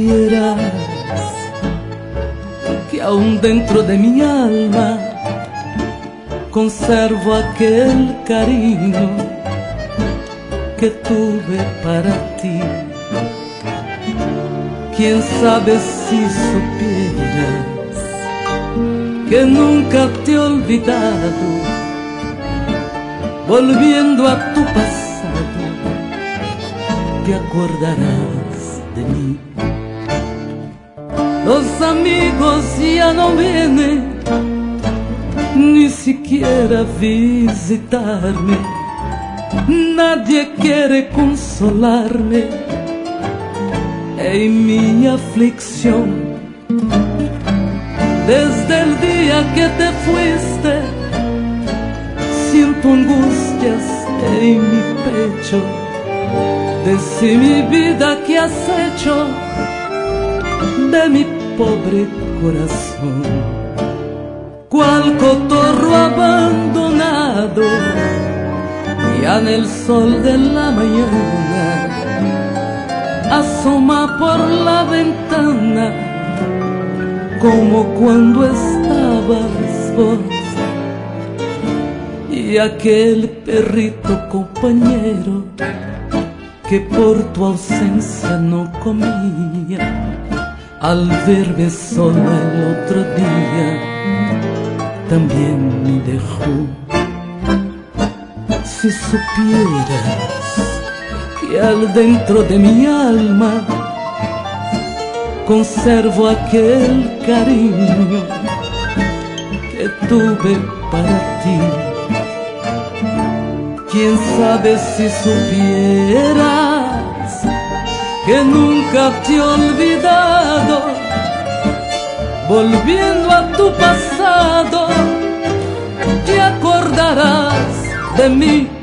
supieras que aún dentro de mi alma conservo aquel cariño que tuve para ti. Quién sabe si supieras que nunca te he olvidado, volviendo a tu pasado te acordarás de mí. Los amigos ya no vienen ni siquiera visitarme, nadie quiere consolarme en mi aflicción. Desde el día que te fuiste siento angustias en mi pecho, de si mi vida que has hecho de mi pobre corazón. Cual cotorro abandonado, ya en el sol de la mañana asoma por la ventana, como cuando estabas vos y aquel perrito compañero que por tu ausencia no comía. Al verme sola el otro día también me dejó. Si supieras que al dentro de mi alma conservo aquel cariño que tuve para ti. Quién sabe si supieras que nunca te he olvidado, volviendo a tu pasado te acordarás de mí.